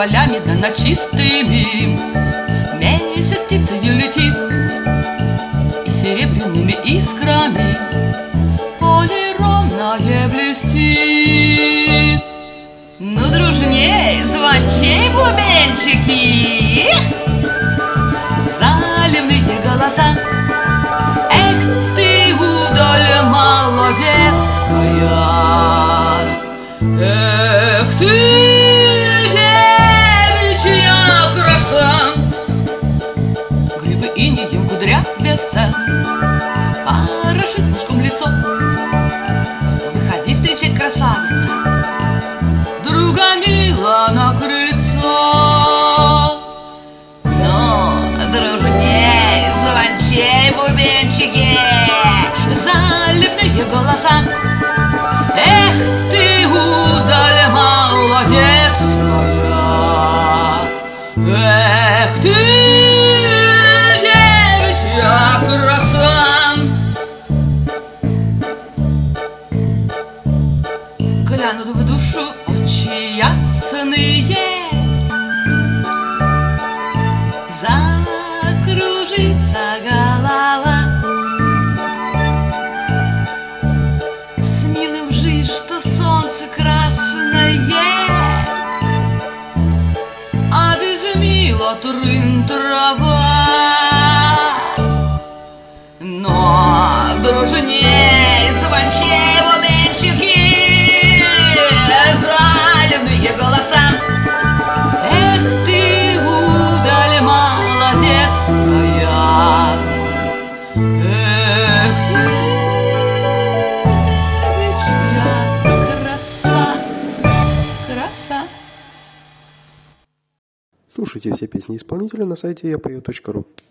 полями да над чистыми месяц птицею летит, и серебряными искрами поле ровное блестит. Ну, дружней, звончей бубенчики, заливные голоса. Эх ты, удаль молодецкая, эх ты, девичья краса. Грибы инеем кудрявятся, порошит снежком лицо. Выходи встречать, красавица, друга мила на крыльцо. Ну, дружней, звончей бубенчики, заливные голоса. Эх ты, удаль молодецкая, эх ты, девичья краса. Глянут в душу очи ясные, закружится голова. С милым жизнь, что солнце красное, а без мила трын трава. Но дружней, звончей бубенчики, заливные голоса. Эх ты, удаль молодецкая, эх ты, девичья краса, краса. Слушайте все песни исполнителя на сайте yapeo.ru.